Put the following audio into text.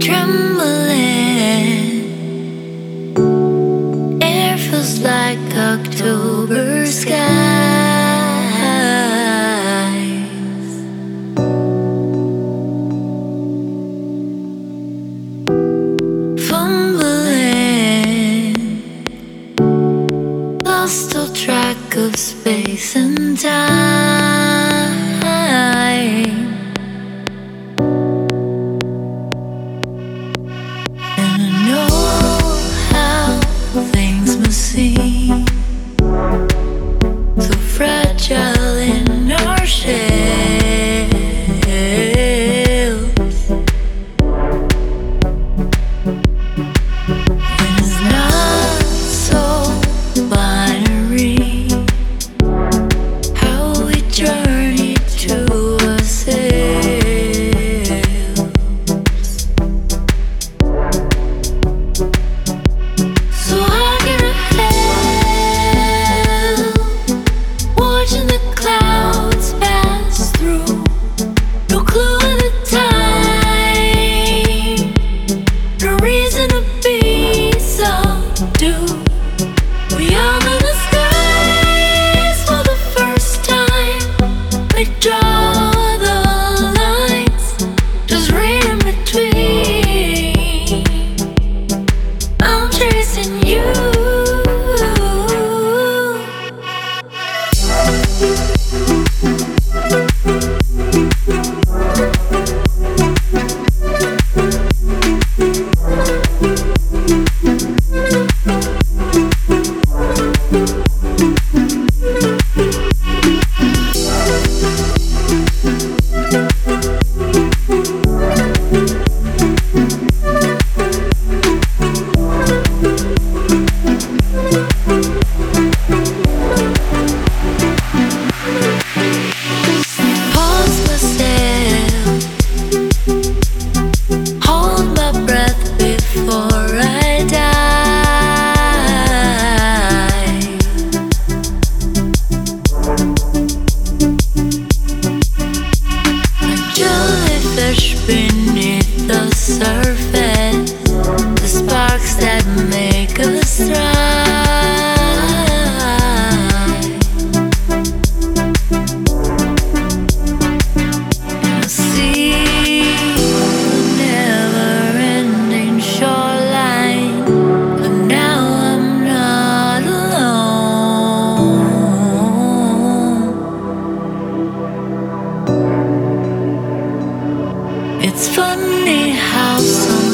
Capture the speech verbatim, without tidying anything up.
trembling. Air feels like October skies. Fumbling, lost all track of space and time. And I know how things must seem so fragile in our shells. And it's not so binary how we journey to ourselves. So how can I help watching the clouds pass through? No clue of the time, no reason to be subdued. We all know the skies for the first time. We draw the lines, just read in between. I'm chasing you. Pause myself, hold my breath before I die. A jellyfish beneath the surface, the sparks that make us thrive. I see the never-ending shoreline, but now I'm not alone. It's funny how some